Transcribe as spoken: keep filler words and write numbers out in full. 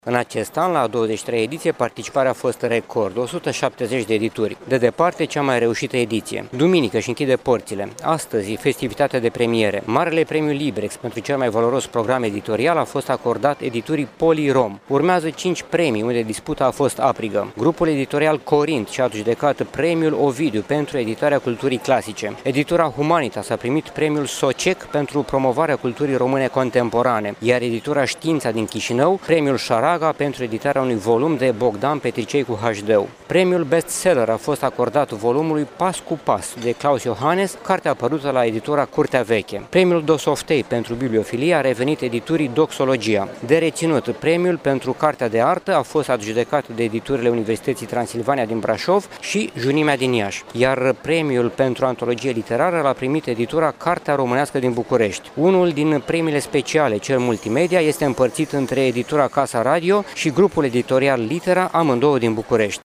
În acest an, la a douăzeci și treia ediție, participarea a fost record, o sută șaptezeci de edituri. De departe, cea mai reușită ediție. Duminică și închide porțile. Astăzi, festivitatea de premiere. Marele premiu Librex pentru cel mai valoros program editorial a fost acordat editurii Polirom. Urmează cinci premii, unde disputa a fost aprigă. Grupul editorial Corint și-a adjudecat premiul Ovidiu pentru editarea culturii clasice. Editura Humanitas a primit premiul Sociec pentru promovarea culturii române contemporane, iar editura Știința din Chișinău, premiul Șara pentru editarea unui volum de Bogdan Petricei cu H D. Premiul bestseller a fost acordat volumului Pas cu Pas de Claus Iohannes, carte apărută la editura Curtea Veche. Premiul Dosoftei pentru bibliofilie a revenit editurii Doxologia. De reținut, premiul pentru cartea de artă a fost adjudecat de editurile Universității Transilvania din Brașov și Junimea din Iași, iar premiul pentru antologie literară l-a primit editura Cartea Românească din București. Unul din premiile speciale, cel multimedia, este împărțit între editura Casa Radio și grupul editorial Litera, amândouă din București.